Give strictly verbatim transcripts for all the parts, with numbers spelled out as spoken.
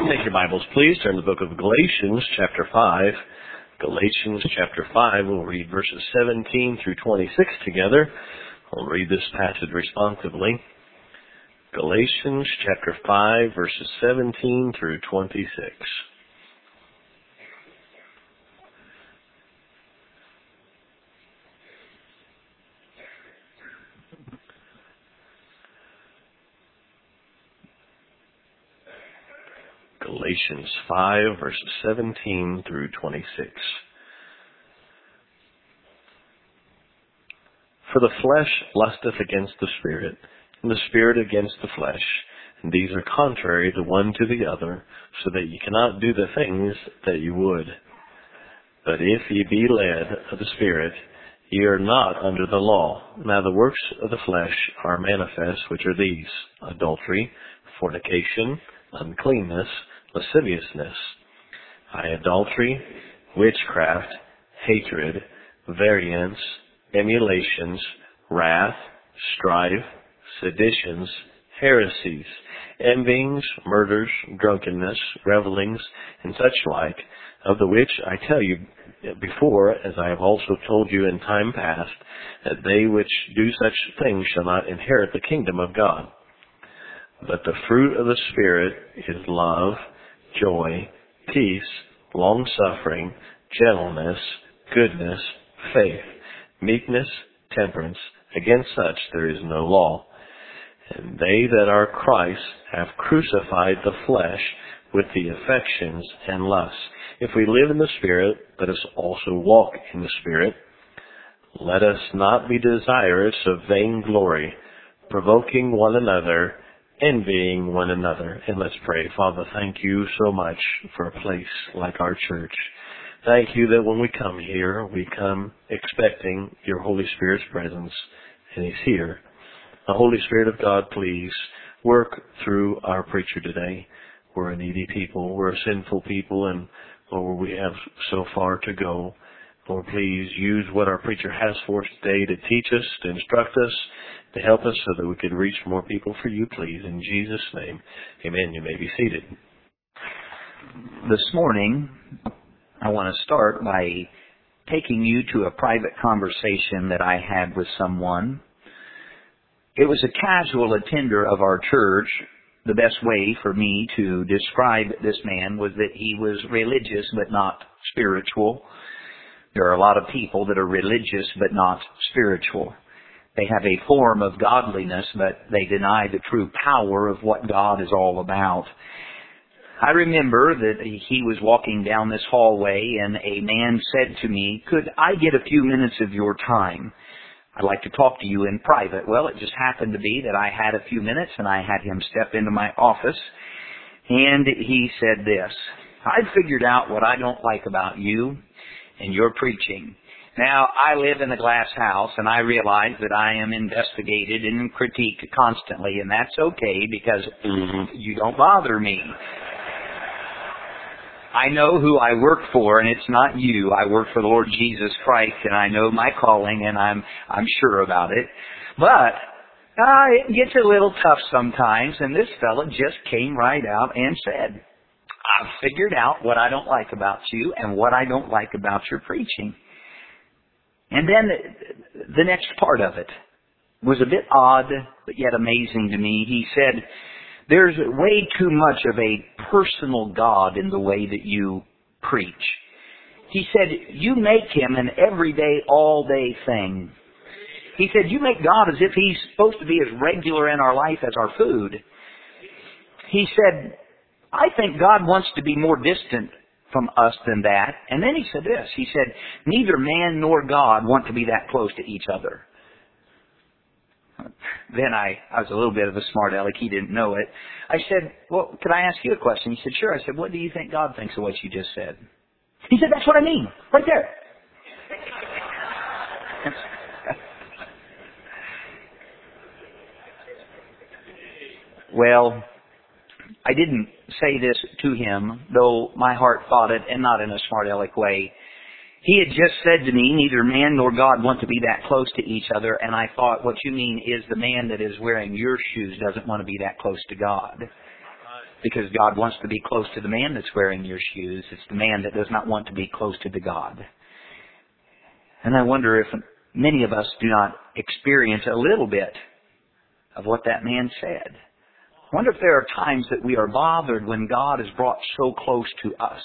Take your Bibles, please. Turn to the book of Galatians, chapter five. Galatians, chapter five. We'll read verses seventeen through twenty-six together. We'll read this passage responsively. Galatians, chapter five, verses seventeen through twenty-six. Galatians five, verses seventeen through twenty-six. For the flesh lusteth against the Spirit, and the Spirit against the flesh, and these are contrary the one to the other, so that ye cannot do the things that ye would. But if ye be led of the Spirit, ye are not under the law. Now the works of the flesh are manifest, which are these: adultery, fornication, uncleanness, lasciviousness, idolatry, witchcraft, hatred, variance, emulations, wrath, strife, seditions, heresies, envyings, murders, drunkenness, revelings, and such like, of the which I tell you before, as I have also told you in time past, that they which do such things shall not inherit the kingdom of God. But the fruit of the Spirit is love, joy, peace, long-suffering, gentleness, goodness, faith, meekness, temperance. Against such there is no law. And they that are Christ have crucified the flesh with the affections and lusts. If we live in the Spirit, let us also walk in the Spirit. Let us not be desirous of vainglory, provoking one another, envying one another. And let's pray. Father, thank you so much for a place like our church. Thank you that when we come here, we come expecting your Holy Spirit's presence, and He's here. The Holy Spirit of God, please work through our preacher today. We're a needy people. We're a sinful people, and Lord, we have so far to go. Lord, please use what our preacher has for us today to teach us, to instruct us, to help us so that we can reach more people for you, please. In Jesus' name, amen. You may be seated. This morning, I want to start by taking you to a private conversation that I had with someone. It was a casual attender of our church. The best way for me to describe this man was that he was religious but not spiritual. There are a lot of people that are religious but not spiritual. They have a form of godliness, but they deny the true power of what God is all about. I remember that he was walking down this hallway and a man said to me, "Could I get a few minutes of your time? I'd like to talk to you in private." Well, it just happened to be that I had a few minutes and I had him step into my office, and he said this: "I've figured out what I don't like about you and your preaching." Now, I live in a glass house, and I realize that I am investigated and critiqued constantly, and that's okay because you don't bother me. I know who I work for, and it's not you. I work for the Lord Jesus Christ, and I know my calling, and I'm I'm sure about it. But uh, it gets a little tough sometimes, and this fella just came right out and said, "I've figured out what I don't like about you and what I don't like about your preaching." And then the next part of it was a bit odd, but yet amazing to me. He said, "There's way too much of a personal God in the way that you preach." He said, "You make Him an everyday, all-day thing." He said, "You make God as if He's supposed to be as regular in our life as our food." He said, "I think God wants to be more distant from us than that." And then he said this. He said, "Neither man nor God want to be that close to each other." Then I, I was a little bit of a smart aleck. He didn't know it. I said, "Well, could I ask you a question?" He said, "Sure." I said, "What do you think God thinks of what you just said?" He said, "That's what I mean. Right there." Well, I didn't say this to him, though my heart thought it, and not in a smart aleck way. He had just said to me, neither man nor God want to be that close to each other. And I thought, what you mean is the man that is wearing your shoes doesn't want to be that close to God. Because God wants to be close to the man that's wearing your shoes. It's the man that does not want to be close to the God. And I wonder if many of us do not experience a little bit of what that man said. I wonder if there are times that we are bothered when God is brought so close to us.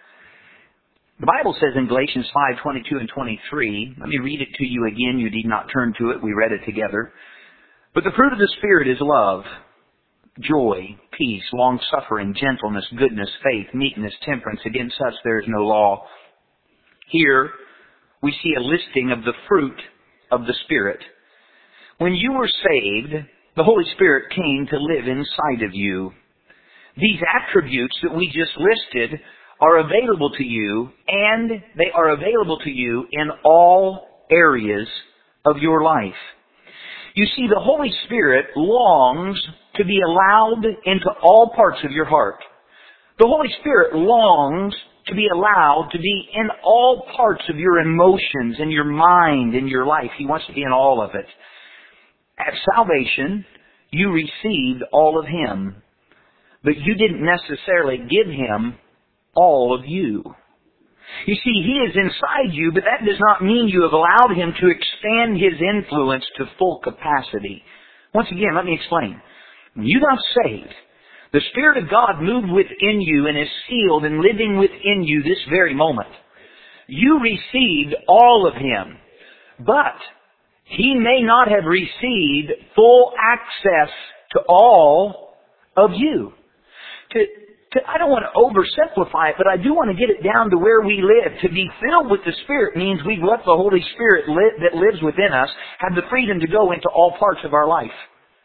The Bible says in Galatians five, twenty-two and twenty-three, let me read it to you again. You need not turn to it. We read it together. But the fruit of the Spirit is love, joy, peace, long-suffering, gentleness, goodness, faith, meekness, temperance. Against such there is no law. Here we see a listing of the fruit of the Spirit. When you were saved, the Holy Spirit came to live inside of you. These attributes that we just listed are available to you, and they are available to you in all areas of your life. You see, the Holy Spirit longs to be allowed into all parts of your heart. The Holy Spirit longs to be allowed to be in all parts of your emotions and your mind and your life. He wants to be in all of it. At salvation, you received all of Him, but you didn't necessarily give Him all of you. You see, He is inside you, but that does not mean you have allowed Him to expand His influence to full capacity. Once again, let me explain. When you got saved, the Spirit of God moved within you and is sealed and living within you this very moment. You received all of Him, but He may not have received full access to all of you. To, to, I don't want to oversimplify it, but I do want to get it down to where we live. To be filled with the Spirit means we've let the Holy Spirit li- that lives within us have the freedom to go into all parts of our life.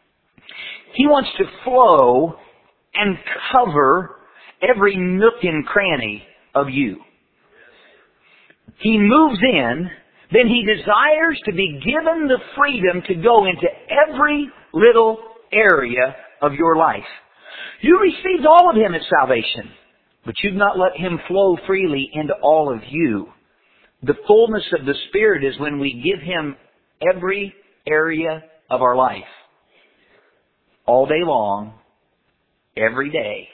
He wants to flow and cover every nook and cranny of you. He moves in, then He desires to be given the freedom to go into every little area of your life. You received all of Him at salvation, but you've not let Him flow freely into all of you. The fullness of the Spirit is when we give Him every area of our life. All day long, every day.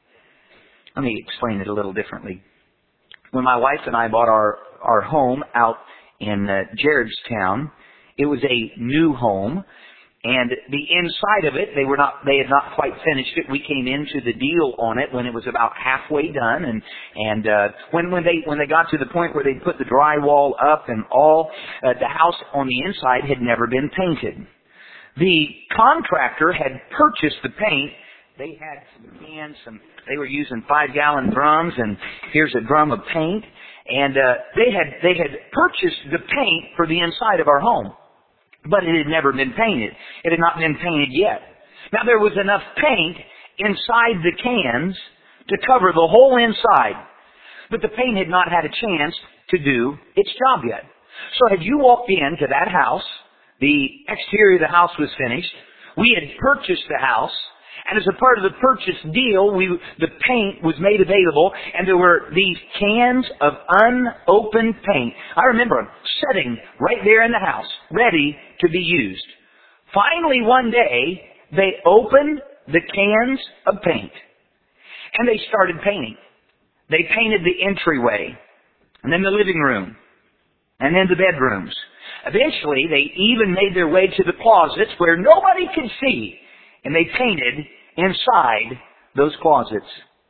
Let me explain it a little differently. When my wife and I bought our, our home out in uh, Jaredstown, it was a new home, and the inside of it, they were not, they had not quite finished it. We came into the deal on it when it was about halfway done, and and uh, when when they when they got to the point where they put the drywall up and all, uh, the house on the inside had never been painted. The contractor had purchased the paint. They had some cans, some, they were using five-gallon drums, and here's a drum of paint. And uh, they had they had purchased the paint for the inside of our home, but it had never been painted. It had not been painted yet. Now, there was enough paint inside the cans to cover the whole inside, but the paint had not had a chance to do its job yet. So had you walked into that house, the exterior of the house was finished, we had purchased the house, and as a part of the purchase deal, we, the paint was made available, and there were these cans of unopened paint. I remember them sitting right there in the house, ready to be used. Finally, one day, they opened the cans of paint, and they started painting. They painted the entryway, and then the living room, and then the bedrooms. Eventually, they even made their way to the closets where nobody could see, and they painted inside those closets.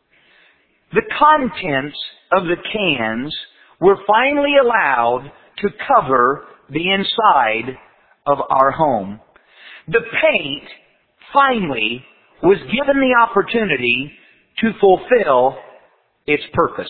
The contents of the cans were finally allowed to cover the inside of our home. The paint finally was given the opportunity to fulfill its purpose.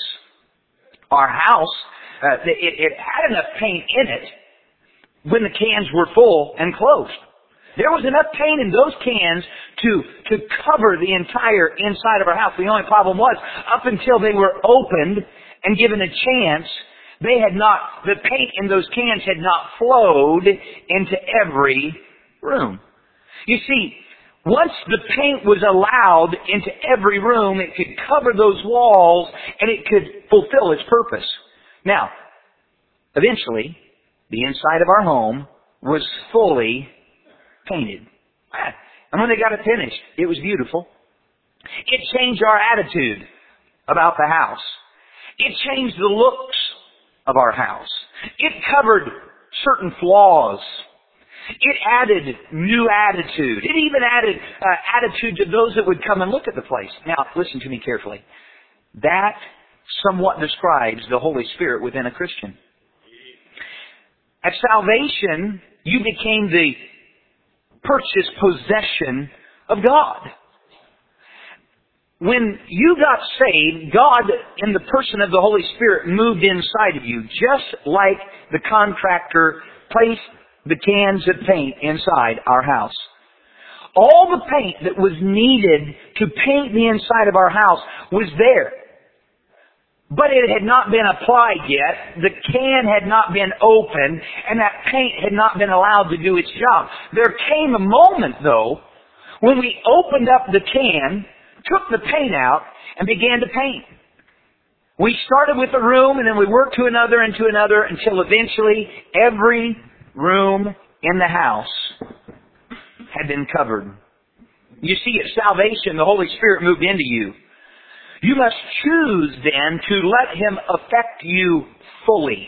Our house, uh, it, it had enough paint in it when the cans were full and closed. There was enough paint in those cans to, to cover the entire inside of our house. The only problem was, up until they were opened and given a chance, they had not, the paint in those cans had not flowed into every room. You see, once the paint was allowed into every room, it could cover those walls and it could fulfill its purpose. Now, eventually, the inside of our home was fully painted. And when they got it finished, it was beautiful. It changed our attitude about the house. It changed the looks of our house. It covered certain flaws. It added new attitude. It even added uh, attitude to those that would come and look at the place. Now, listen to me carefully. That somewhat describes the Holy Spirit within a Christian. At salvation, you became the purchased possession of God. When you got saved, God, in the person of the Holy Spirit, moved inside of you, just like the contractor placed the cans of paint inside our house. All the paint that was needed to paint the inside of our house was there. But it had not been applied yet. The can had not been opened, and that paint had not been allowed to do its job. There came a moment, though, when we opened up the can, took the paint out, and began to paint. We started with a room, and then we worked to another and to another until eventually every room in the house had been covered. You see, at salvation, the Holy Spirit moved into you. You must choose then to let Him affect you fully.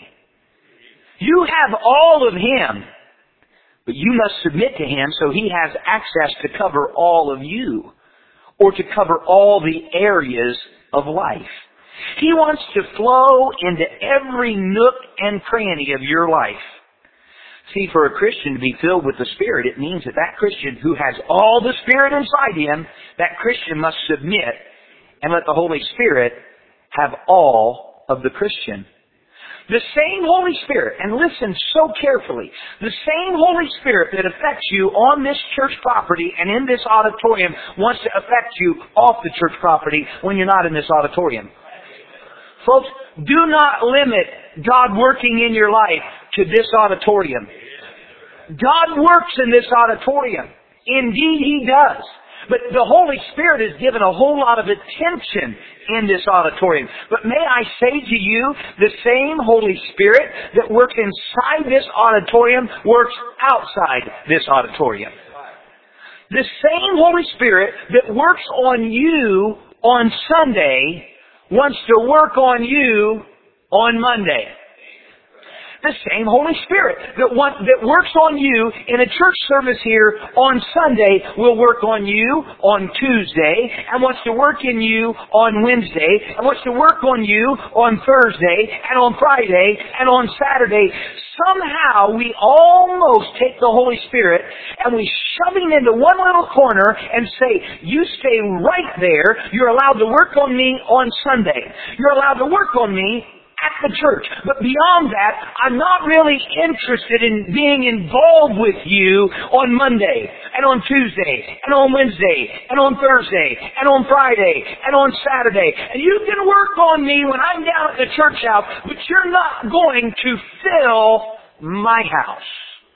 You have all of Him, but you must submit to Him so He has access to cover all of you, or to cover all the areas of life. He wants to flow into every nook and cranny of your life. See, for a Christian to be filled with the Spirit, it means that that Christian who has all the Spirit inside him, that Christian must submit and let the Holy Spirit have all of the Christian. The same Holy Spirit, and listen so carefully, the same Holy Spirit that affects you on this church property and in this auditorium wants to affect you off the church property when you're not in this auditorium. Folks, do not limit God working in your life to this auditorium. God works in this auditorium. Indeed, He does. But the Holy Spirit is given a whole lot of attention in this auditorium. But may I say to you, the same Holy Spirit that works inside this auditorium works outside this auditorium. The same Holy Spirit that works on you on Sunday wants to work on you on Monday. The same Holy Spirit that want, that works on you in a church service here on Sunday will work on you on Tuesday, and wants to work in you on Wednesday, and wants to work on you on Thursday, and on Friday, and on Saturday. Somehow we almost take the Holy Spirit and we shove Him into one little corner and say, you stay right there. You're allowed to work on me on Sunday. You're allowed to work on me at the church. But beyond that, I'm not really interested in being involved with you on Monday, and on Tuesday, and on Wednesday, and on Thursday, and on Friday, and on Saturday. And you can work on me when I'm down at the church house, but you're not going to fill my house.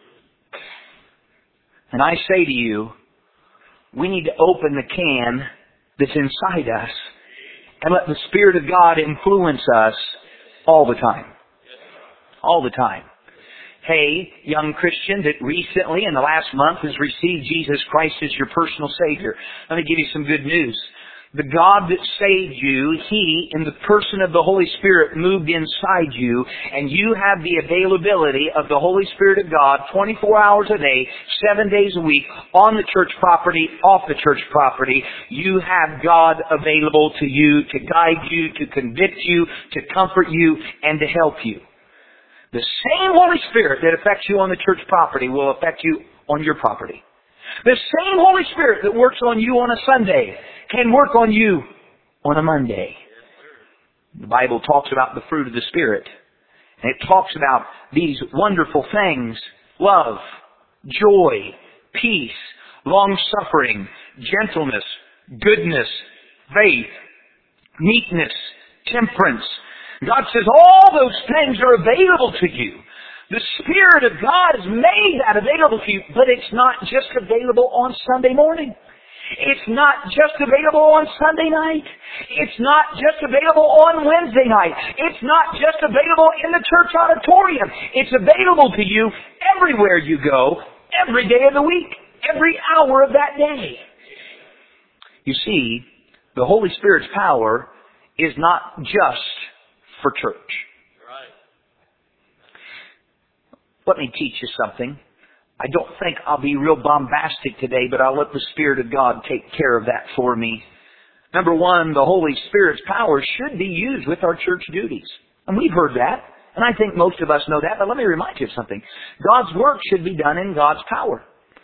And I say to you, we need to open the can that's inside us and let the Spirit of God influence us all the time. All the time. Hey, young Christian that recently in the last month has received Jesus Christ as your personal Savior. Let me give you some good news. The God that saved you, He, in the person of the Holy Spirit, moved inside you, and you have the availability of the Holy Spirit of God twenty-four hours a day, seven days a week, on the church property, off the church property. You have God available to you to guide you, to convict you, to comfort you, and to help you. The same Holy Spirit that affects you on the church property will affect you on your property. The same Holy Spirit that works on you on a Sunday can work on you on a Monday. The Bible talks about the fruit of the Spirit. And it talks about these wonderful things: love, joy, peace, long-suffering, gentleness, goodness, faith, meekness, temperance. God says all those things are available to you. The Spirit of God has made that available to you, but it's not just available on Sunday morning. It's not just available on Sunday night. It's not just available on Wednesday night. It's not just available in the church auditorium. It's available to you everywhere you go, every day of the week, every hour of that day. You see, the Holy Spirit's power is not just for church. Right. Let me teach you something. I don't think I'll be real bombastic today, but I'll let the Spirit of God take care of that for me. Number one, the Holy Spirit's power should be used with our church duties. And we've heard that, and I think most of us know that, but let me remind you of something. God's work should be done in God's power.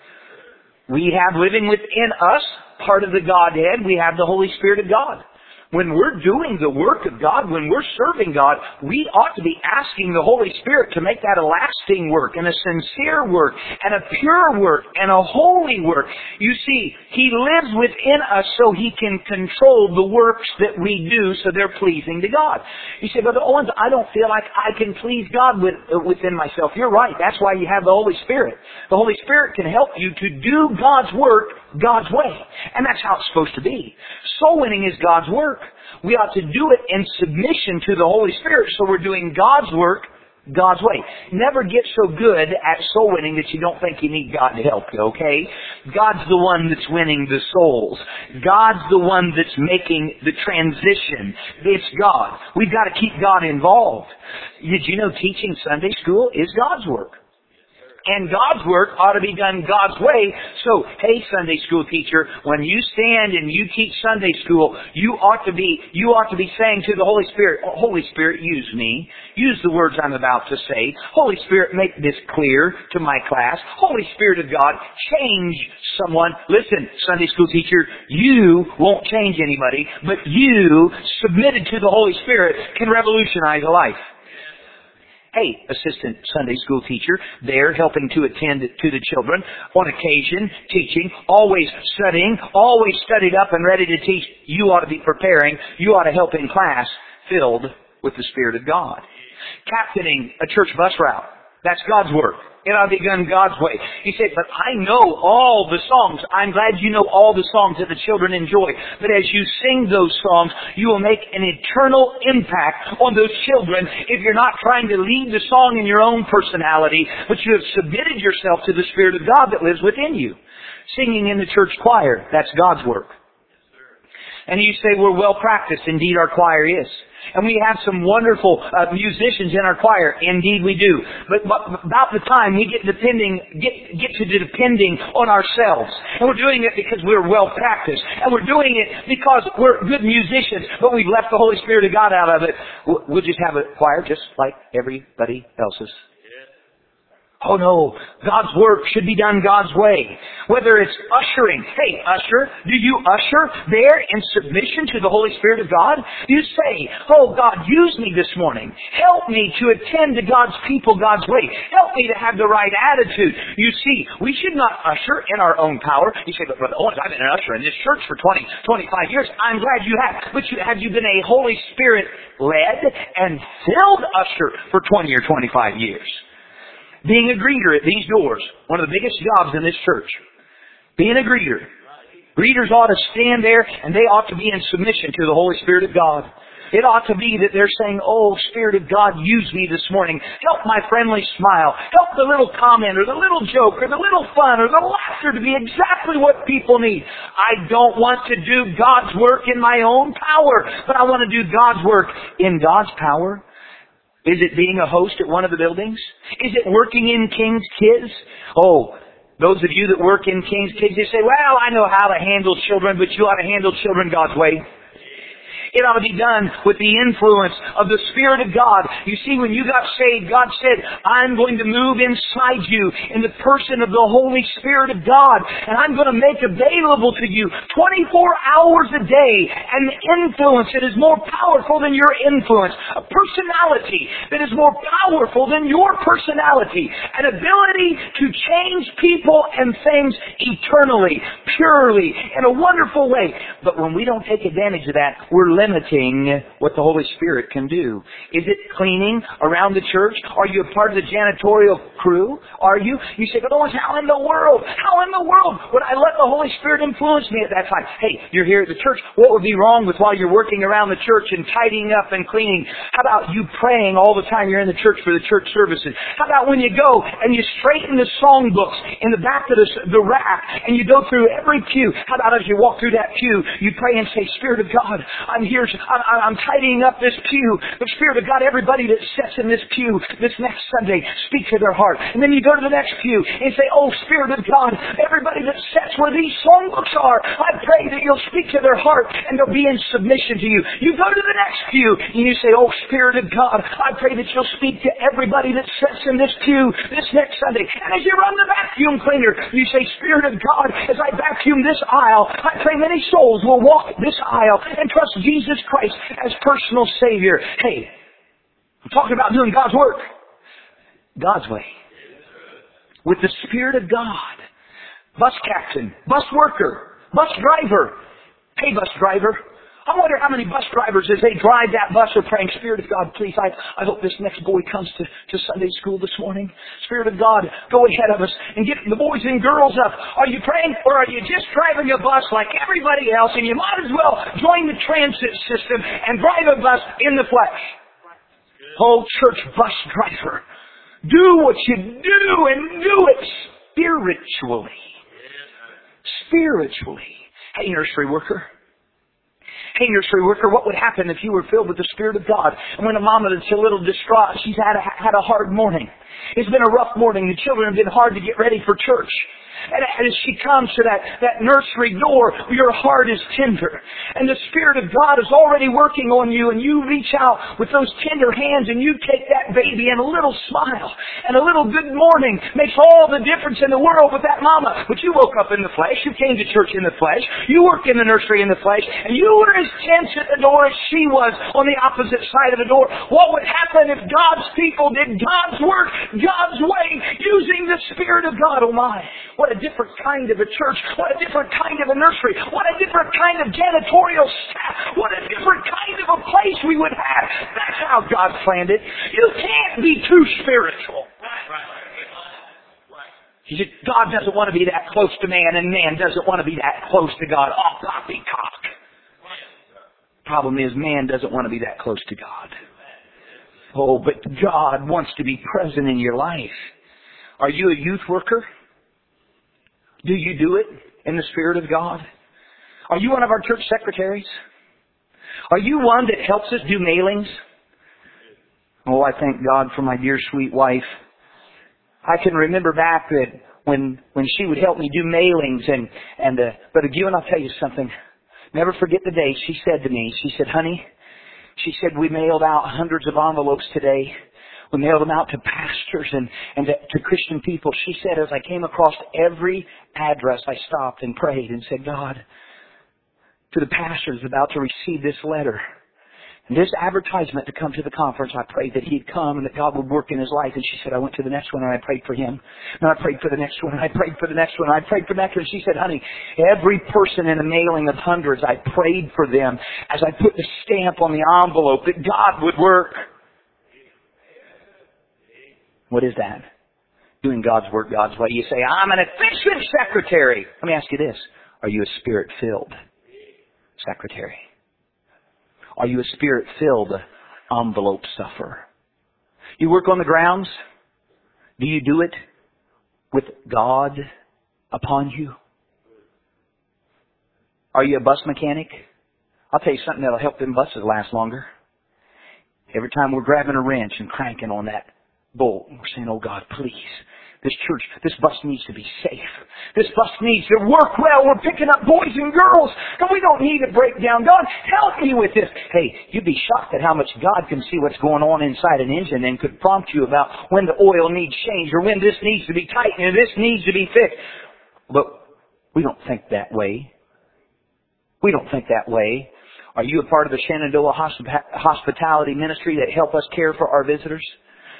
We have living within us, part of the Godhead, we have the Holy Spirit of God. When we're doing the work of God, when we're serving God, we ought to be asking the Holy Spirit to make that a lasting work and a sincere work and a pure work and a holy work. You see, He lives within us so He can control the works that we do so they're pleasing to God. You say, Brother Owens, I don't feel like I can please God with, uh, within myself. You're right. That's why you have the Holy Spirit. The Holy Spirit can help you to do God's work God's way. And that's how it's supposed to be. Soul winning is God's work. We ought to do it in submission to the Holy Spirit, so we're doing God's work God's way. Never get so good at soul winning that you don't think you need God to help you, okay? God's the one that's winning the souls. God's the one that's making the transition. It's God. We've got to keep God involved. Did you know teaching Sunday school is God's work? And God's work ought to be done God's way. So, hey, Sunday school teacher, when you stand and you teach Sunday school, you ought to be, you ought to be saying to the Holy Spirit, oh, Holy Spirit, use me. Use the words I'm about to say. Holy Spirit, make this clear to my class. Holy Spirit of God, change someone. Listen, Sunday school teacher, you won't change anybody, but you, submitted to the Holy Spirit, can revolutionize a life. Hey, assistant Sunday school teacher, there helping to attend to the children, on occasion, teaching, always studying, always studied up and ready to teach. You ought to be preparing. You ought to help in class filled with the Spirit of God. Captaining a church bus route. That's God's work. It ought to be done God's way. He said, but I know all the songs. I'm glad you know all the songs that the children enjoy. But as you sing those songs, you will make an eternal impact on those children if you're not trying to lead the song in your own personality, but you have submitted yourself to the Spirit of God that lives within you. Singing in the church choir, that's God's work. And you say, we're well practiced. Indeed, our choir is. And we have some wonderful uh, musicians in our choir. Indeed, we do. But, but about the time we get depending, get, get to depending on ourselves. And we're doing it because we're well practiced. And we're doing it because we're good musicians, but we've left the Holy Spirit of God out of it. We'll just have a choir just like everybody else's. Oh no, God's work should be done God's way. Whether it's ushering. Hey, usher, do you usher there in submission to the Holy Spirit of God? You say, oh God, use me this morning. Help me to attend to God's people God's way. Help me to have the right attitude. You see, we should not usher in our own power. You say, but Brother Owens, I've been an usher in this church for twenty, twenty-five years. I'm glad you have. But you, have you been a Holy Spirit led and filled usher for twenty or twenty-five years? Being a greeter at these doors, one of the biggest jobs in this church. Being a greeter. Greeters ought to stand there and they ought to be in submission to the Holy Spirit of God. It ought to be that they're saying, oh, Spirit of God, use me this morning. Help my friendly smile. Help the little comment or the little joke or the little fun or the laughter to be exactly what people need. I don't want to do God's work in my own power, but I want to do God's work in God's power. Is it being a host at one of the buildings? Is it working in King's Kids? Oh, those of you that work in King's Kids, you say, well, I know how to handle children, but you ought to handle children God's way. It ought to be done with the influence of the Spirit of God. You see, when you got saved, God said, I'm going to move inside you in the person of the Holy Spirit of God. And I'm going to make available to you twenty-four hours a day an influence that is more powerful than your influence. A personality that is more powerful than your personality. An ability to change people and things eternally, purely, in a wonderful way. But when we don't take advantage of that, we're led limiting what the Holy Spirit can do? Is it cleaning around the church? Are you a part of the janitorial crew? Are you? You say, but oh, how in the world? How in the world would I let the Holy Spirit influence me at that time? Hey, you're here at the church. What would be wrong with while you're working around the church and tidying up and cleaning? How about you praying all the time you're in the church for the church services? How about when you go and you straighten the song books in the back of the, the rack and you go through every pew? How about as you walk through that pew, you pray and say, Spirit of God, I'm here. I'm, I'm tidying up this pew. The Spirit of God, everybody that sits in this pew this next Sunday, speak to their heart. And then you go to the next pew and say, oh, Spirit of God, everybody that sits where these songbooks are, I pray that you'll speak to their heart and they'll be in submission to you. You go to the next pew and you say, oh, Spirit of God, I pray that you'll speak to everybody that sits in this pew this next Sunday. And as you run the vacuum cleaner, you say, Spirit of God, as I vacuum this aisle, I pray many souls will walk this aisle and trust Jesus Christ as personal Savior. Hey, I'm talking about doing God's work. God's way. With the Spirit of God. Bus captain, bus worker, bus driver. Hey, bus driver. I wonder how many bus drivers, as they drive that bus, are praying, Spirit of God, please, I, I hope this next boy comes to, to Sunday school this morning. Spirit of God, go ahead of us and get the boys and girls up. Are you praying, or are you just driving a bus like everybody else, and you might as well join the transit system and drive a bus in the flesh? Oh, church bus driver, do what you do and do it spiritually. Spiritually. Hey, nursery worker. Hey, nursery worker, what would happen if you were filled with the Spirit of God? And when a mama that's a little distraught, she's had a, had a hard morning. It's been a rough morning. The children have been hard to get ready for church. And as she comes to that, that nursery door, your heart is tender. And the Spirit of God is already working on you, and you reach out with those tender hands and you take that baby, and a little smile and a little good morning makes all the difference in the world with that mama. But you woke up in the flesh, you came to church in the flesh, you worked in the nursery in the flesh, and you were as tense at the door as she was on the opposite side of the door. What would happen if God's people did God's work, God's way, using the Spirit of God? Oh my, what a different kind of a church. What a different kind of a nursery. What a different kind of janitorial staff. What a different kind of a place we would have. That's how God planned it. You can't be too spiritual. He said, God doesn't want to be that close to man, and man doesn't want to be that close to God. Oh, poppycock. Problem is, man doesn't want to be that close to God. Oh, but God wants to be present in your life. Are you a youth worker? Do you do it in the Spirit of God? Are you one of our church secretaries? Are you one that helps us do mailings? Oh, I thank God for my dear sweet wife. I can remember back that when when she would help me do mailings, and and uh, but again, I'll tell you something. Never forget the day she said to me. She said, "Honey," she said, "we mailed out hundreds of envelopes today. We mailed them out to pastors and, and to, to Christian people." She said, as I came across every address, I stopped and prayed and said, God, to the pastors about to receive this letter and this advertisement to come to the conference, I prayed that he'd come and that God would work in his life. And she said, I went to the next one and I prayed for him. And I prayed for the next one and I prayed for the next one and I prayed for the next one. And she said, honey, every person in a mailing of hundreds, I prayed for them as I put the stamp on the envelope that God would work. What is that? Doing God's work God's way. You say, I'm an efficient secretary. Let me ask you this. Are you a Spirit-filled secretary? Are you a Spirit-filled envelope stuffer? You work on the grounds? Do you do it with God upon you? Are you a bus mechanic? I'll tell you something that'll help them buses last longer. Every time we're grabbing a wrench and cranking on that bolt, we're saying, oh God, please, this church, this bus needs to be safe. This bus needs to work well. We're picking up boys and girls, and we don't need a breakdown. God, help me with this. Hey, you'd be shocked at how much God can see what's going on inside an engine and could prompt you about when the oil needs change or when this needs to be tightened or this needs to be fixed. But we don't think that way. We don't think that way. Are you a part of the Shenandoah Hospitality Ministry that help us care for our visitors?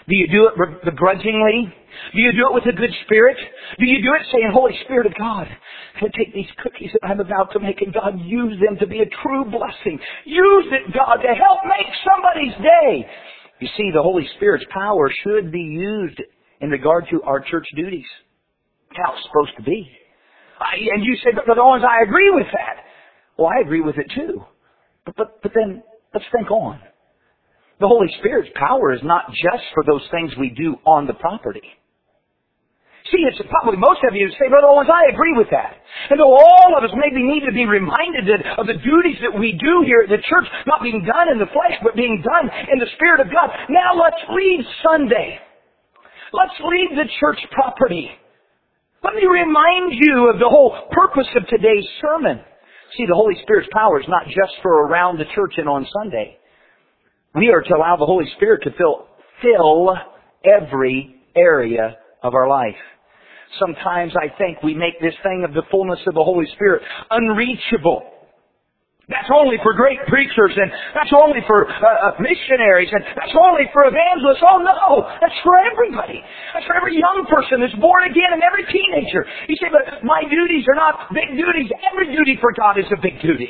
Do you do it begrudgingly? Do you do it with a good spirit? Do you do it saying, Holy Spirit of God, I take these cookies that I'm about to make and God, use them to be a true blessing. Use it, God, to help make somebody's day. You see, the Holy Spirit's power should be used in regard to our church duties. That's how it's supposed to be. I, and you said, but Owens, I agree with that. Well, I agree with it too. But, but, but then, let's think on. The Holy Spirit's power is not just for those things we do on the property. See, it's probably most of you say, Brother Owens, I agree with that. And though all of us maybe need to be reminded of the duties that we do here at the church, not being done in the flesh, but being done in the Spirit of God. Now let's leave Sunday. Let's leave the church property. Let me remind you of the whole purpose of today's sermon. See, the Holy Spirit's power is not just for around the church and on Sunday. We are to allow the Holy Spirit to fill, fill every area of our life. Sometimes I think we make this thing of the fullness of the Holy Spirit unreachable. That's only for great preachers, and that's only for uh, missionaries, and that's only for evangelists. Oh no, that's for everybody. That's for every young person that's born again and every teenager. You say, but my duties are not big duties. Every duty for God is a big duty.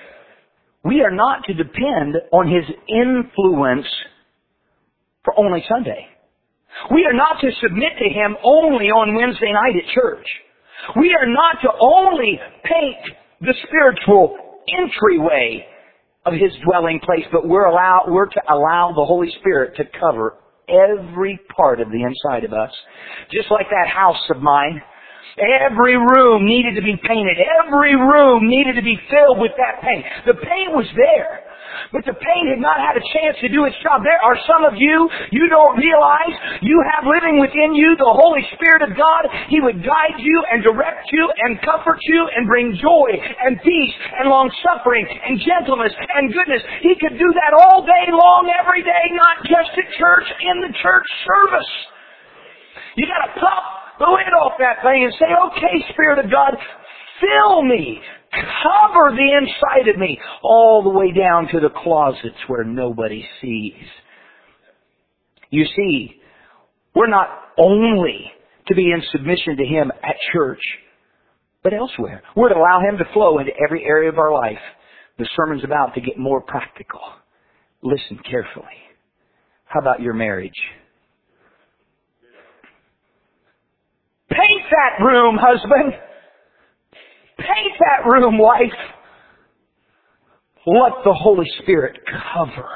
We are not to depend on His influence for only Sunday. We are not to submit to Him only on Wednesday night at church. We are not to only paint the spiritual entryway of His dwelling place, but we're, allow, we're to allow the Holy Spirit to cover every part of the inside of us. Just like that house of mine. Every room needed to be painted. Every room needed to be filled with that paint. The paint was there, but the paint had not had a chance to do its job. There are some of you, you don't realize you have living within you the Holy Spirit of God. He would guide you and direct you and comfort you and bring joy and peace and long-suffering and gentleness and goodness. He could do that all day long, every day, not just at church, in the church service. You got to pop the lid off that thing and say, okay, Spirit of God, fill me. Cover the inside of me all the way down to the closets where nobody sees. You see, we're not only to be in submission to Him at church, but elsewhere. We're to allow Him to flow into every area of our life. The sermon's about to get more practical. Listen carefully. How about your marriage? Paint that room, husband. Paint that room, wife. Let the Holy Spirit cover.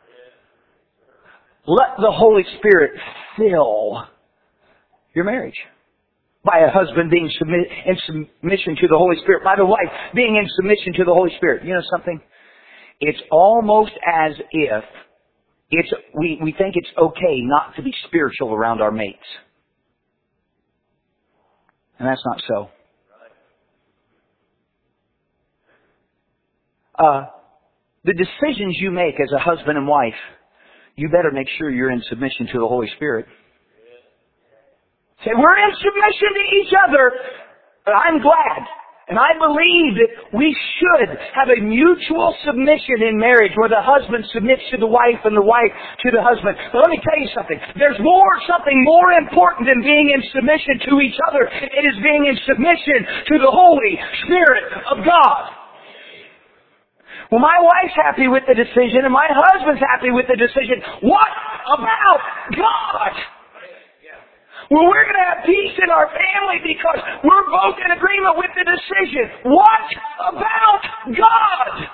Let the Holy Spirit fill your marriage. By a husband being submit, in submission to the Holy Spirit. By the wife being in submission to the Holy Spirit. You know something? It's almost as if it's we, we think it's okay not to be spiritual around our mates. And that's not so. Uh, the decisions you make as a husband and wife, you better make sure you're in submission to the Holy Spirit. Say, we're in submission to each other. But I'm glad. And I believe that we should have a mutual submission in marriage where the husband submits to the wife and the wife to the husband. But let me tell you something. There's more, something more important than being in submission to each other. It is being in submission to the Holy Spirit of God. Well, my wife's happy with the decision and my husband's happy with the decision. What about God? Well, we're going to have peace in our family because we're both in agreement with the decision. What about God?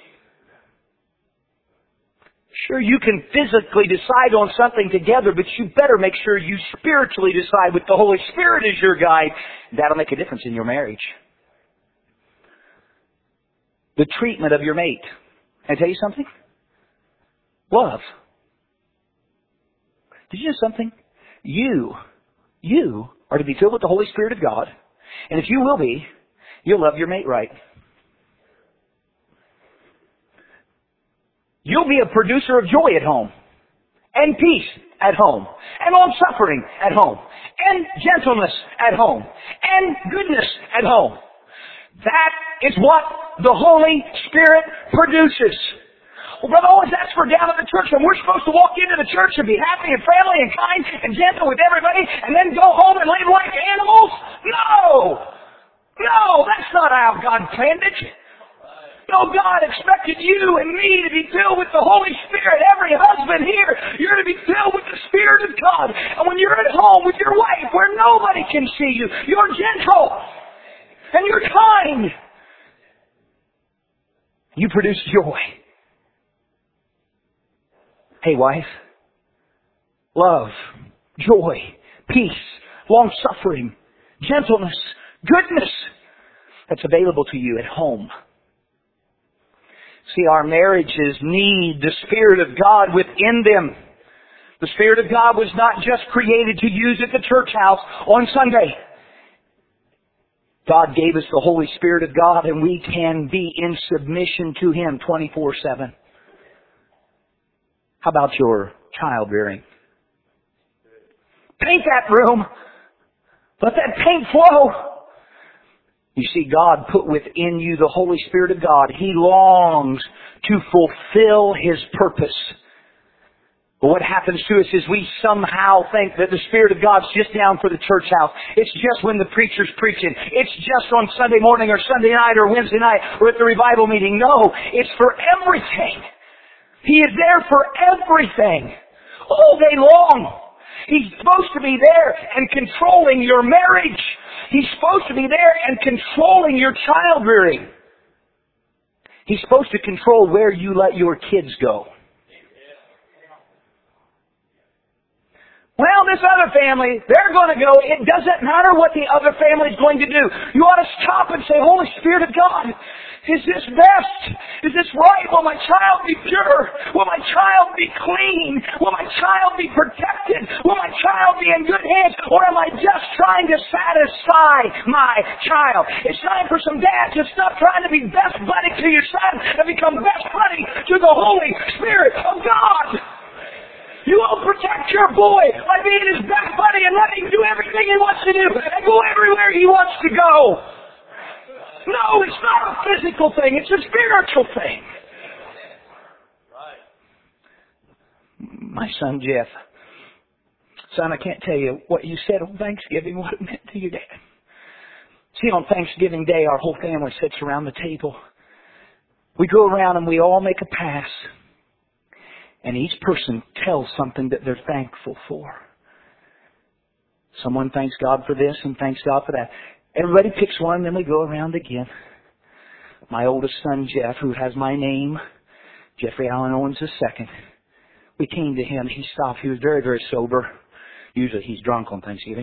Sure, you can physically decide on something together, but you better make sure you spiritually decide with the Holy Spirit as your guide. That'll make a difference in your marriage. The treatment of your mate. Can I tell you something? Love. Did you know something? You... You are to be filled with the Holy Spirit of God. And if you will be, you'll love your mate right. You'll be a producer of joy at home. And peace at home. And long-suffering at home. And gentleness at home. And goodness at home. That is what the Holy Spirit produces. Well, Brother Owens, that's for down at the church, and we're supposed to walk into the church and be happy and friendly and kind and gentle with everybody and then go home and live like animals? No! No, that's not how God planned it. No, God expected you and me to be filled with the Holy Spirit. Every husband here, you're to be filled with the Spirit of God. And when you're at home with your wife where nobody can see you, you're gentle and you're kind. You produce joy. Hey, wife. Love, joy, peace, long-suffering, gentleness, goodness. That's available to you at home. See, our marriages need the Spirit of God within them. The Spirit of God was not just created to use at the church house on Sunday. God gave us the Holy Spirit of God, and we can be in submission to Him twenty-four seven. How about your child rearing? Paint that room. Let that paint flow. You see, God put within you the Holy Spirit of God. He longs to fulfill His purpose. But what happens to us is we somehow think that the Spirit of God's just down for the church house. It's just when the preacher's preaching. It's just on Sunday morning or Sunday night or Wednesday night or at the revival meeting. No, it's for everything. He is there for everything. All day long. He's supposed to be there and controlling your marriage. He's supposed to be there and controlling your child rearing. He's supposed to control where you let your kids go. Well, this other family, they're going to go. It doesn't matter what the other family's going to do. You ought to stop and say, Holy Spirit of God, is this best? Is this right? Will my child be pure? Will my child be clean? Will my child be protected? Will my child be in good hands? Or am I just trying to satisfy my child? It's time for some dads to stop trying to be best buddy to your son and become best buddy to the Holy Spirit of God. You will protect your boy by being his best buddy and letting him do everything he wants to do and go everywhere he wants to go. No, it's not a physical thing. It's a spiritual thing. My son Jeff. Son, I can't tell you what you said on Thanksgiving, what it meant to you, Dad. See, on Thanksgiving Day, our whole family sits around the table. We go around and we all make a pass. And each person tells something that they're thankful for. Someone thanks God for this and thanks God for that. Everybody picks one, and then we go around again. My oldest son, Jeff, who has my name, Jeffrey Allen Owens the second. We came to him. He stopped. He was very, very sober. Usually he's drunk on Thanksgiving.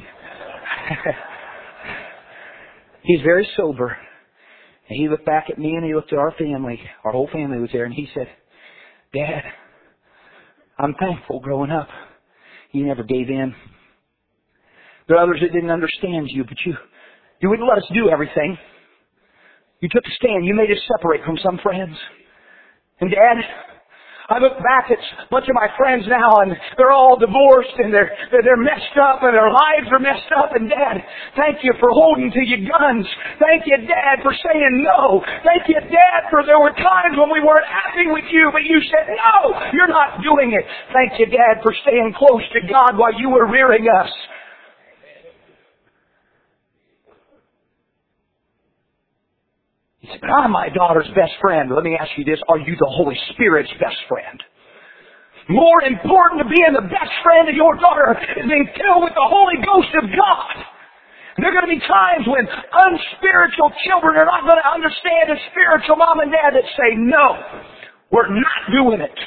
He's very sober. And he looked back at me and he looked at our family. Our whole family was there, and he said, Dad, I'm thankful growing up you never gave in. There are others that didn't understand you, but you, you wouldn't let us do everything. You took a stand. You made us separate from some friends. And Dad, I look back at a bunch of my friends now, and they're all divorced, and they're, they're messed up, and their lives are messed up. And Dad, thank you for holding to your guns. Thank you, Dad, for saying no. Thank you, Dad, for there were times when we weren't happy with you, but you said, no, you're not doing it. Thank you, Dad, for staying close to God while you were rearing us. He said, but I'm my daughter's best friend. Let me ask you this. Are you the Holy Spirit's best friend? More important to being the best friend of your daughter is being filled with the Holy Ghost of God. And there are going to be times when unspiritual children are not going to understand a spiritual mom and dad that say, no, we're not doing it.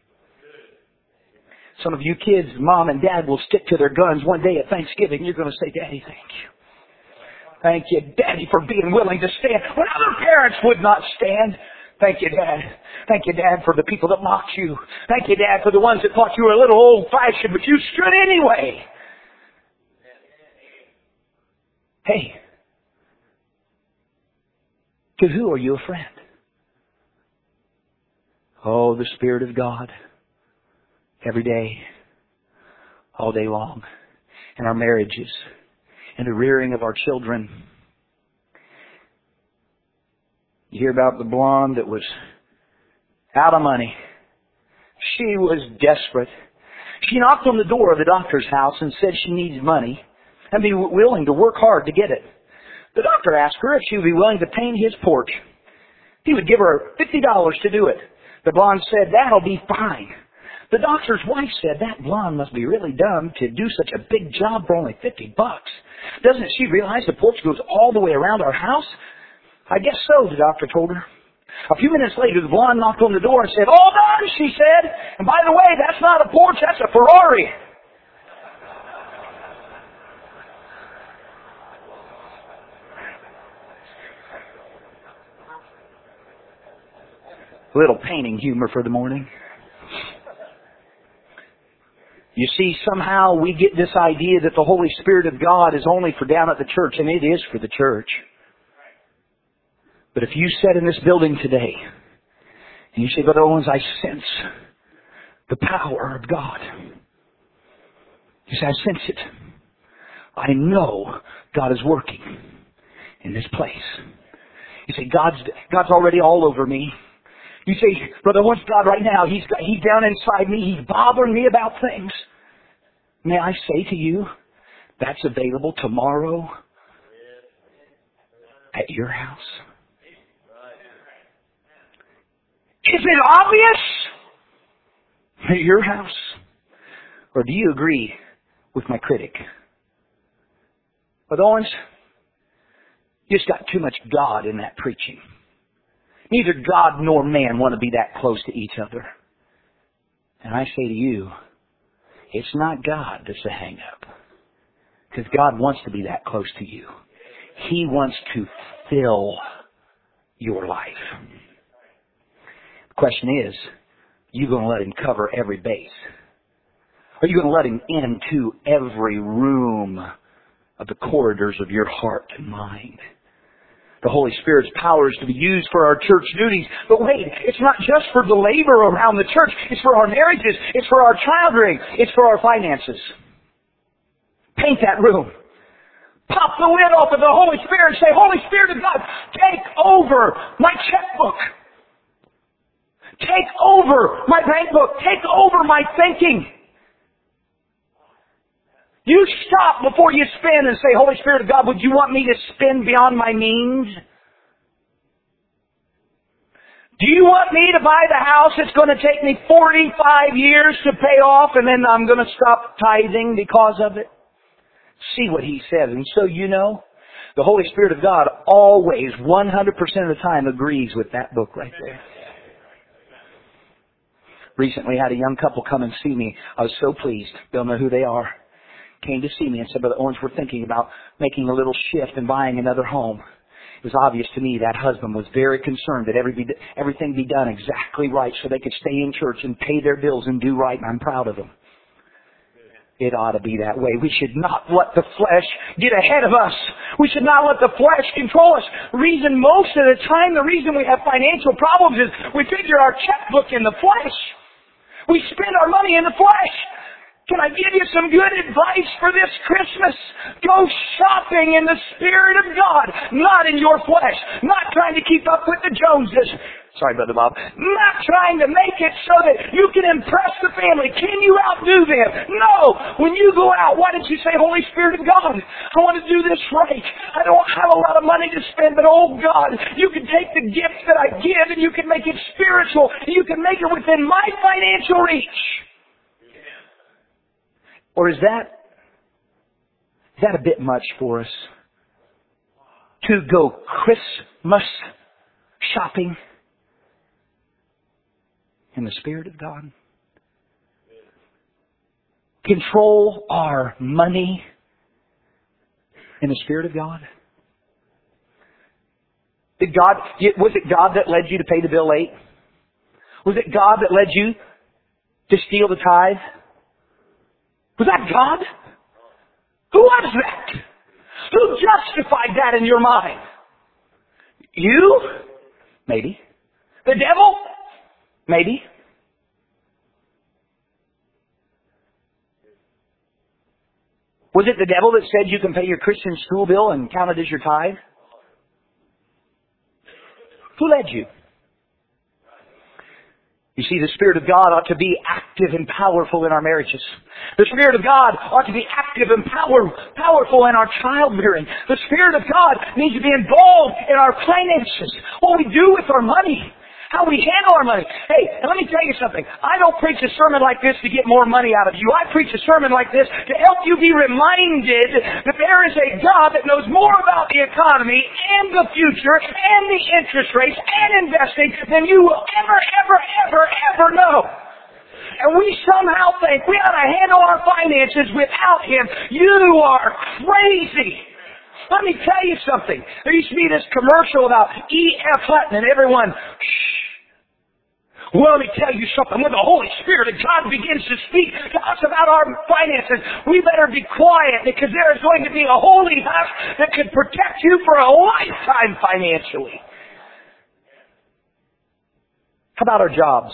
Some of you kids, mom and dad will stick to their guns. One day at Thanksgiving, you're going to say, Daddy, thank you. Thank you, Daddy, for being willing to stand when other parents would not stand. Thank you, Dad. Thank you, Dad, for the people that mocked you. Thank you, Dad, for the ones that thought you were a little old-fashioned, but you stood anyway. Hey, to who are you a friend? Oh, the Spirit of God. Every day, all day long, in our marriages, and the rearing of our children. You hear about the blonde that was out of money, She was desperate. She knocked on the door of the doctor's house and said she needs money and be willing to work hard to get it. The doctor asked her if she would be willing to paint his porch. He would give her fifty dollars to do it. The blonde said, that'll be fine. The doctor's wife said, that blonde must be really dumb to do such a big job for only fifty bucks. Doesn't she realize the porch goes all the way around our house? I guess so, the doctor told her. A few minutes later, the blonde knocked on the door and said, all done, she said. And by the way, that's not a porch, that's a Ferrari. A little painting humor for the morning. You see, somehow we get this idea that the Holy Spirit of God is only for down at the church, and it is for the church. But if you sat in this building today, and you say, Brother Owens, I sense the power of God. You say, I sense it. I know God is working in this place. You say, God's, God's already all over me. You say, Brother, what's God right now? He's, he's down inside me. He's bothering me about things. May I say to you, that's available tomorrow at your house. Is it obvious at your house? Or do you agree with my critic? Brother Owens, you just got too much God in that preaching. Neither God nor man want to be that close to each other. And I say to you, it's not God that's the hang-up. Because God wants to be that close to you. He wants to fill your life. The question is, are you going to let Him cover every base? Are you going to let Him into every room of the corridors of your heart and mind? The Holy Spirit's power is to be used for our church duties. But wait, it's not just for the labor around the church. It's for our marriages. It's for our child rearing. It's for our finances. Paint that room. Pop the lid off of the Holy Spirit and say, Holy Spirit of God, take over my checkbook. Take over my bank book. Take over my thinking. You stop before you spend and say, Holy Spirit of God, would you want me to spend beyond my means? Do you want me to buy the house that's going to take me forty-five years to pay off and then I'm going to stop tithing because of it? See what He says. And so you know, the Holy Spirit of God always, one hundred percent of the time, agrees with that book right there. Recently, I had a young couple come and see me. I was so pleased. Don't know who they are. Came to see me and said, Brother Owens, we're thinking about making a little shift and buying another home. It was obvious to me that husband was very concerned that every be, everything be done exactly right so they could stay in church and pay their bills and do right, and I'm proud of them. It ought to be that way. We should not let the flesh get ahead of us. We should not let the flesh control us. The reason most of the time, the reason we have financial problems is we figure our checkbook in the flesh. We spend our money in the flesh. Can I give you some good advice for this Christmas? Go shopping in the Spirit of God, not in your flesh. Not trying to keep up with the Joneses. Sorry, Brother Bob. Not trying to make it so that you can impress the family. Can you outdo them? No. When you go out, why don't you say, Holy Spirit of God, I want to do this right. I don't have a lot of money to spend, but oh God, you can take the gift that I give and you can make it spiritual. And you can make it within my financial reach. Or is that, is that a bit much for us? To go Christmas shopping in the Spirit of God? Control our money in the Spirit of God? Did God, was it God that led you to pay the bill late? Was it God that led you to steal the tithe? Was that God? Who was that? Who justified that in your mind? You? Maybe. The devil? Maybe. Was it the devil that said you can pay your Christian school bill and count it as your tithe? Who led you? You see, the Spirit of God ought to be active and powerful in our marriages. The Spirit of God ought to be active and power, powerful in our childbearing. The Spirit of God needs to be involved in our finances. What we do with our money. How we handle our money. Hey, and let me tell you something. I don't preach a sermon like this to get more money out of you. I preach a sermon like this to help you be reminded that there is a God that knows more about the economy and the future and the interest rates and investing than you will ever, ever, ever, ever know. And we somehow think we ought to handle our finances without Him. You are crazy. Let me tell you something. There used to be this commercial about E F Hutton and everyone, shh. Well, let me tell you something. When the Holy Spirit of God begins to speak to us about our finances, we better be quiet because there is going to be a holy hush that could protect you for a lifetime financially. How about our jobs?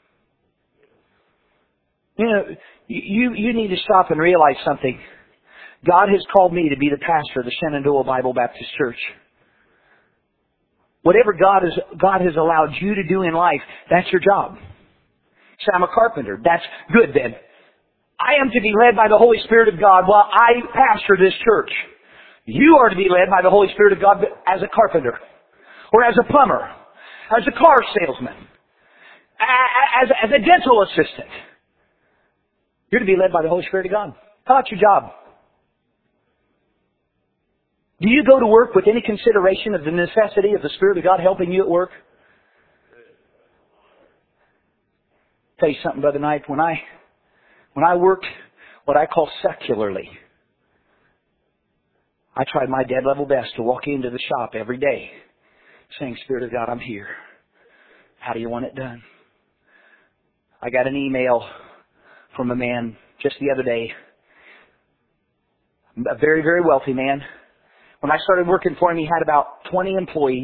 You know, you, you need to stop and realize something. God has called me to be the pastor of the Shenandoah Bible Baptist Church. Whatever God has, God has allowed you to do in life, that's your job. Say, I'm a carpenter. That's good then. I am to be led by the Holy Spirit of God while I pastor this church. You are to be led by the Holy Spirit of God as a carpenter, or as a plumber, as a car salesman, as, as a dental assistant. You're to be led by the Holy Spirit of God. How about your job? Do you go to work with any consideration of the necessity of the Spirit of God helping you at work? I'll tell you something, Brother Knight. When I, when I worked what I call secularly, I tried my dead level best to walk into the shop every day saying, Spirit of God, I'm here. How do you want it done? I got an email from a man just the other day, a very, very wealthy man. When I started working for him, he had about twenty employees.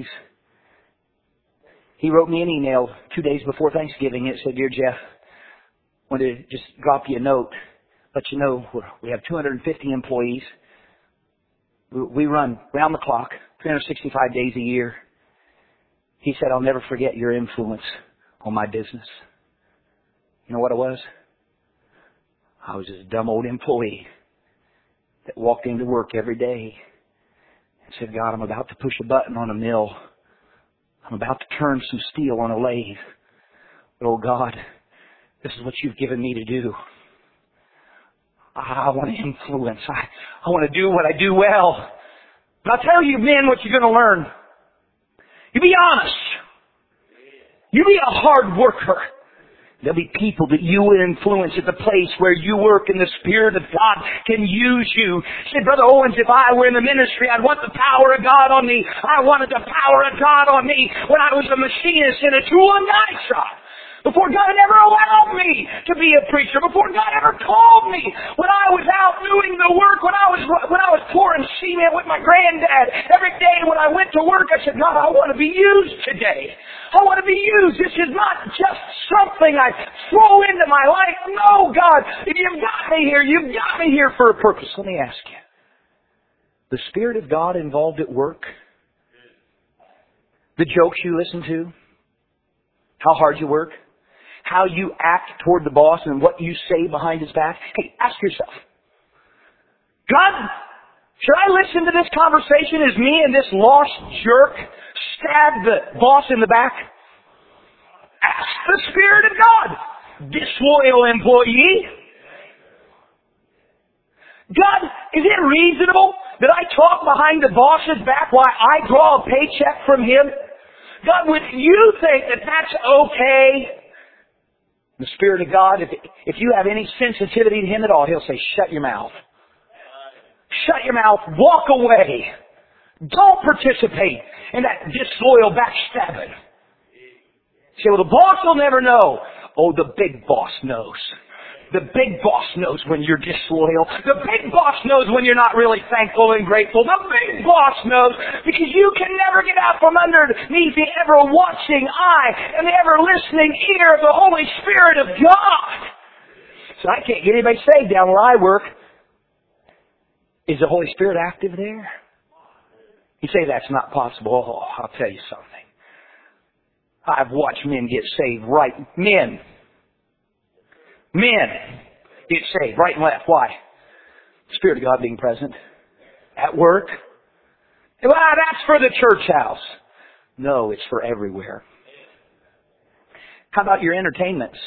He wrote me an email two days before Thanksgiving. It said, Dear Jeff, I wanted to just drop you a note, let you know we have two hundred fifty employees. We run round the clock, three hundred sixty-five days a year. He said, I'll never forget your influence on my business. You know what it was? I was just a dumb old employee that walked into work every day and said, God, I'm about to push a button on a mill. I'm about to turn some steel on a lathe. But, oh, God, this is what you've given me to do. I want to influence. I, I want to do what I do well. But I'll tell you, men, what you're going to learn. You be honest. You be a hard worker. There'll be people that you will influence at the place where you work, and the Spirit of God can use you. Say, Brother Owens, if I were in the ministry, I'd want the power of God on me. I wanted the power of God on me when I was a machinist in a tool and die shop. Before God ever allowed me to be a preacher, before God ever called me, when I was out doing the work, when I was when I was pouring cement with my granddad, every day when I went to work, I said, God, I want to be used today. I want to be used. This is not just something I throw into my life. No, God, if you've got me here, you've got me here for a purpose. Let me ask you, the Spirit of God involved at work? The jokes you listen to? How hard you work? How you act toward the boss and what you say behind his back? Hey, ask yourself, God, should I listen to this conversation as me and this lost jerk stab the boss in the back? Ask the Spirit of God, disloyal employee. God, is it reasonable that I talk behind the boss's back while I draw a paycheck from him? God, would you think that that's okay? The Spirit of God, if, if you have any sensitivity to Him at all, He'll say, shut your mouth. Shut your mouth. Walk away. Don't participate in that disloyal backstabbing. You say, well, the boss will never know. Oh, the big boss knows. The big boss knows when you're disloyal. The big boss knows when you're not really thankful and grateful. The big boss knows because you can never get out from underneath the ever-watching eye and the ever-listening ear of the Holy Spirit of God. So I can't get anybody saved down where I work. Is the Holy Spirit active there? You say that's not possible. Oh, I'll tell you something. I've watched men get saved right. Men. Men get saved right and left. Why? Spirit of God being present. At work. Well, that's for the church house. No, it's for everywhere. How about your entertainments?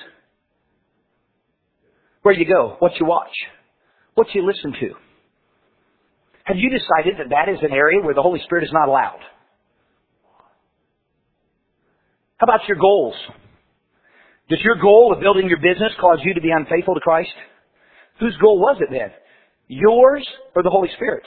Where you go? What you watch? What you listen to? Have you decided that that is an area where the Holy Spirit is not allowed? How about your goals? Does your goal of building your business cause you to be unfaithful to Christ? Whose goal was it then? Yours or the Holy Spirit's?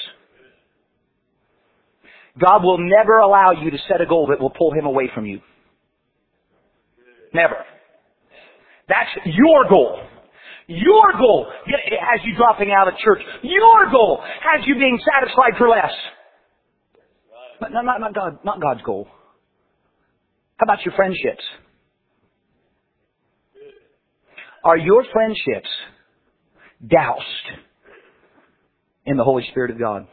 God will never allow you to set a goal that will pull Him away from you. Never. That's your goal. Your goal has you dropping out of church. Your goal has you being satisfied for less. But not, not, not, God, not God's goal. How about your friendships? Are your friendships doused in the Holy Spirit of God?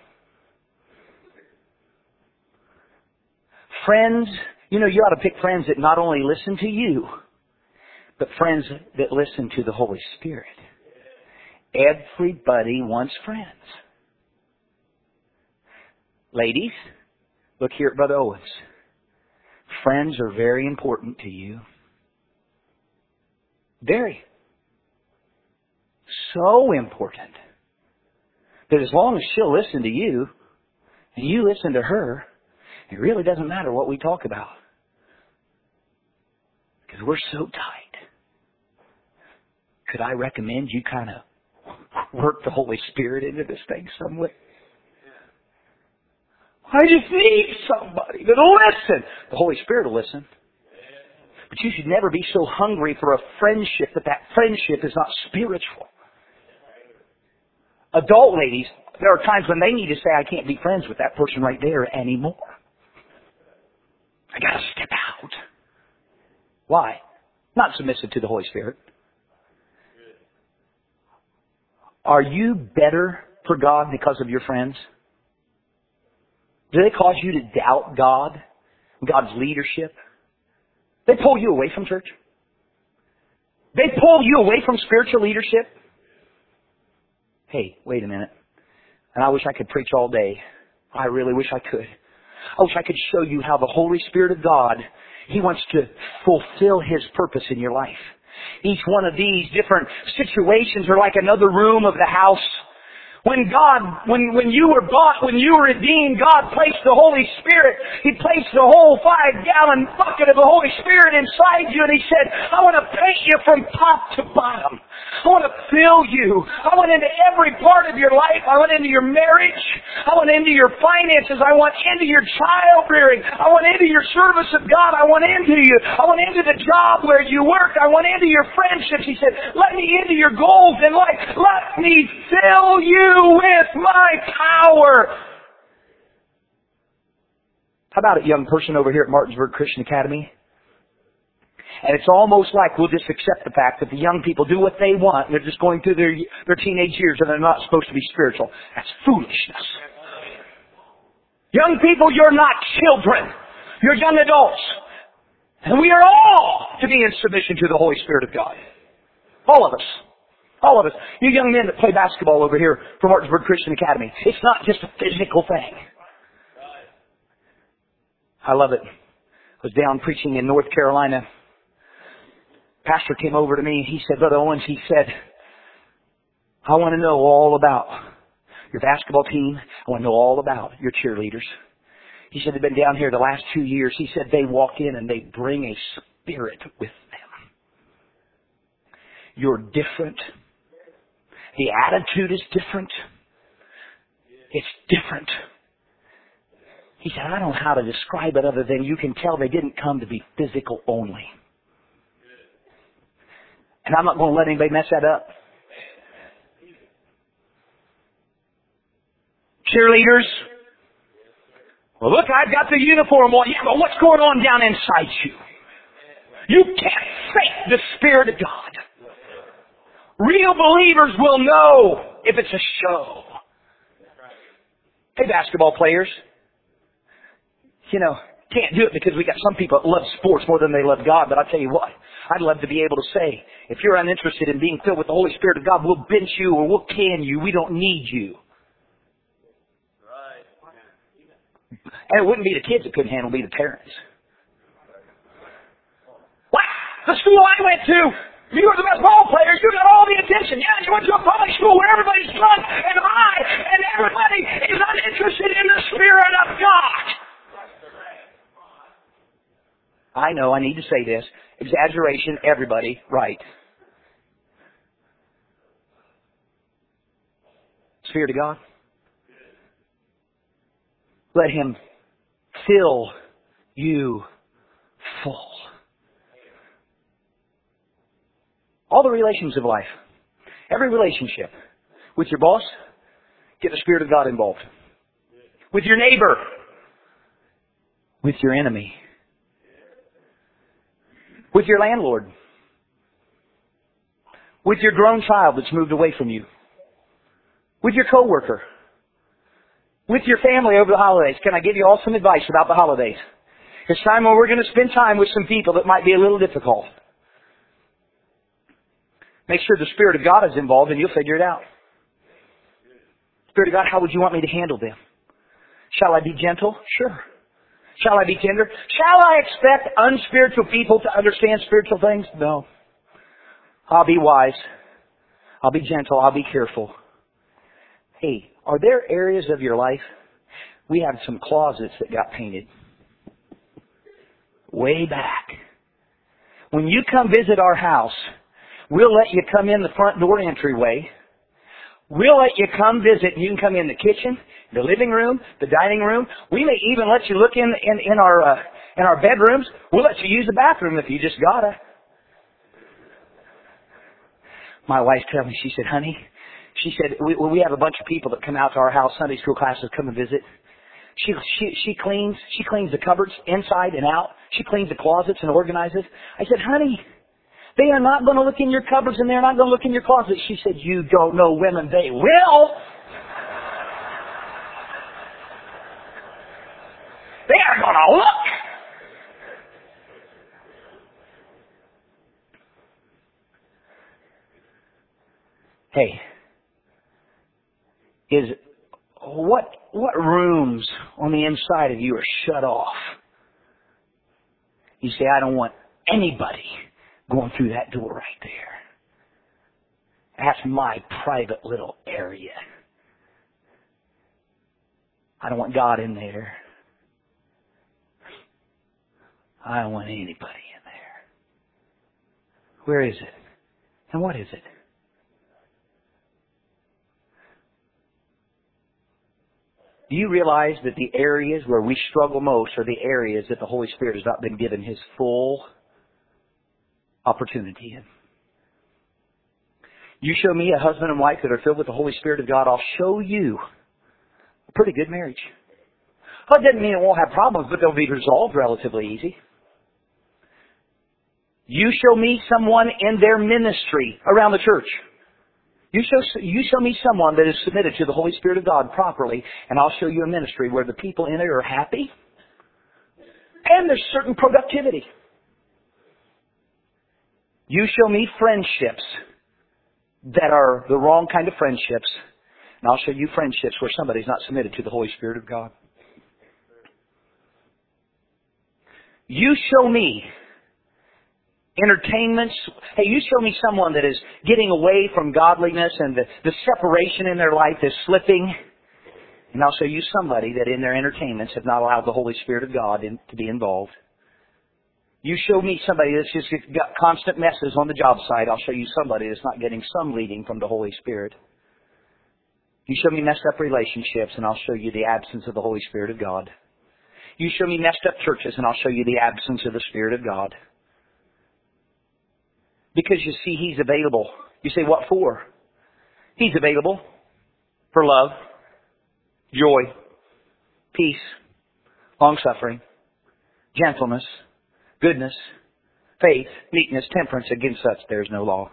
Friends, you know, you ought to pick friends that not only listen to you, but friends that listen to the Holy Spirit. Everybody wants friends. Ladies, look here at Brother Owens. Friends are very important to you. Very. So important. That as long as she'll listen to you, and you listen to her, it really doesn't matter what we talk about. Because we're so tight. Could I recommend you kind of work the Holy Spirit into this thing some way? I just need somebody that'll listen. The Holy Spirit will listen. But you should never be so hungry for a friendship that that friendship is not spiritual. Adult ladies, there are times when they need to say, I can't be friends with that person right there anymore. I gotta step out. Why? Not submissive to the Holy Spirit. Are you better for God because of your friends? Do they cause you to doubt God, God's leadership? They pull you away from church? They pull you away from spiritual leadership? Hey, wait a minute. And I wish I could preach all day. I really wish I could. I wish I could show you how the Holy Spirit of God, He wants to fulfill His purpose in your life. Each one of these different situations are like another room of the house. When God, when, when you were bought, when you were redeemed, God placed the Holy Spirit. He placed the whole five-gallon bucket of the Holy Spirit inside you, and He said, I want to paint you from top to bottom. I want to fill you. I want into every part of your life. I want into your marriage. I want into your finances. I want into your child rearing. I want into your service of God. I want into you. I want into the job where you work. I want into your friendships. He said, let me into your goals in life. Let me fill you with my power. How about it, young person over here at Martinsburg Christian Academy? And it's almost like we'll just accept the fact that the young people do what they want. They're just going through their, their teenage years and they're not supposed to be spiritual. That's foolishness. Young people, you're not children. You're young adults. And we are all to be in submission to the Holy Spirit of God. All of us. All of us. You young men that play basketball over here from Martinsburg Christian Academy. It's not just a physical thing. I love it. I was down preaching in North Carolina. Pastor came over to me and he said, Brother Owens, he said, I want to know all about your basketball team. I want to know all about your cheerleaders. He said they've been down here the last two years. He said they walk in and they bring a spirit with them. You're different. The attitude is different. It's different. He said, I don't know how to describe it other than you can tell they didn't come to be physical only. And I'm not going to let anybody mess that up. Cheerleaders. Well, look, I've got the uniform on. Yeah, but what's going on down inside you? You can't fake the Spirit of God. Real believers will know if it's a show. Hey, basketball players. You know, Can't do it because we got some people that love sports more than they love God. But I'll tell you what, I'd love to be able to say, if you're uninterested in being filled with the Holy Spirit of God, we'll bench you or we'll can you. We don't need you. And it wouldn't be the kids that couldn't handle it, it'd be the parents. What? The school I went to, you were the best ball player, you got all the attention. Yeah, you went to a public school where everybody's drunk and high, and everybody is uninterested in the Spirit of God. I know, I need to say this. Exaggeration, everybody, right. Spirit of God. Let Him fill you full. All the relations of life, every relationship, with your boss, get the Spirit of God involved. With your neighbor, with your enemy, with your landlord, with your grown child that's moved away from you, with your coworker, with your family over the holidays. Can I give you all some advice about the holidays? It's time when we're going to spend time with some people that might be a little difficult. Make sure the Spirit of God is involved and you'll figure it out. Spirit of God, how would you want me to handle them? Shall I be gentle? Sure. Shall I be tender? Shall I expect unspiritual people to understand spiritual things? No. I'll be wise. I'll be gentle. I'll be careful. Hey, are there areas of your life? We have some closets that got painted way back. When you come visit our house, we'll let you come in the front door entryway. We'll let you come visit. You can come in the kitchen, the living room, the dining room. We may even let you look in in, in our uh, in our bedrooms. We'll let you use the bathroom if you just gotta. My wife told me, she said, honey, she said, we, we have a bunch of people that come out to our house, Sunday school classes come and visit. She, she, she cleans, she cleans the cupboards inside and out. She cleans the closets and organizes. I said, honey, they are not going to look in your cupboards and they're not going to look in your closets. She said, you don't know women. They will. They are going to look. Hey, is what what rooms on the inside of you are shut off? You say, I don't want anybody going through that door right there. That's my private little area. I don't want God in there. I don't want anybody in there. Where is it? And what is it? Do you realize that the areas where we struggle most are the areas that the Holy Spirit has not been given His full opportunity in? You show me a husband and wife that are filled with the Holy Spirit of God, I'll show you a pretty good marriage. Well, it doesn't mean it won't have problems, but they'll be resolved relatively easy. You show me someone in their ministry around the church. You show, you show me someone that is submitted to the Holy Spirit of God properly, and I'll show you a ministry where the people in it are happy, and there's certain productivity. You show me friendships that are the wrong kind of friendships, and I'll show you friendships where somebody's not submitted to the Holy Spirit of God. You show me entertainments. Hey, you show me someone that is getting away from godliness and the, the separation in their life is slipping. And I'll show you somebody that in their entertainments have not allowed the Holy Spirit of God in, to be involved. You show me somebody that's just got constant messes on the job site. I'll show you somebody that's not getting some leading from the Holy Spirit. You show me messed up relationships and I'll show you the absence of the Holy Spirit of God. You show me messed up churches and I'll show you the absence of the Spirit of God. Because you see, He's available. You say, what for? He's available for love, joy, peace, long-suffering, gentleness, goodness, faith, meekness, temperance. Against such there is no law.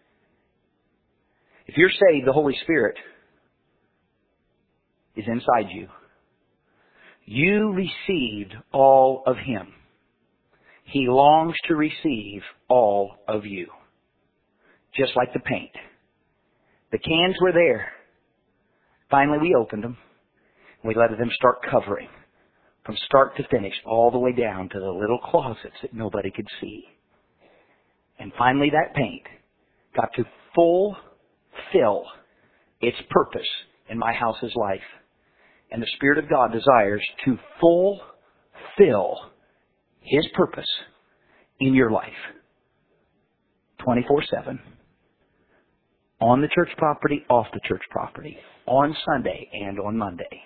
If you're saved, the Holy Spirit is inside you. You received all of Him. He longs to receive all of you. Just like the paint. The cans were there. Finally, we opened them. We let them start covering from start to finish, all the way down to the little closets that nobody could see. And finally, that paint got to fulfill its purpose in my house's life. And the Spirit of God desires to fulfill His purpose in your life. twenty-four seven. On the church property, off the church property. On Sunday and on Monday.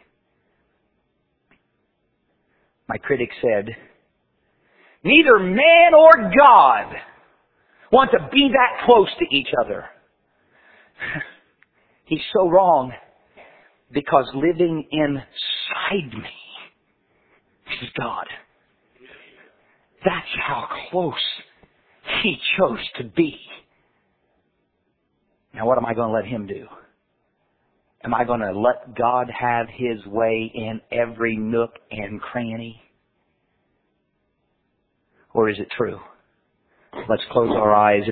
My critic said, neither man or God want to be that close to each other. He's so wrong, because living inside me is God. That's how close He chose to be. Now what am I going to let Him do? Am I going to let God have His way in every nook and cranny? Or is it true? Let's close our eyes.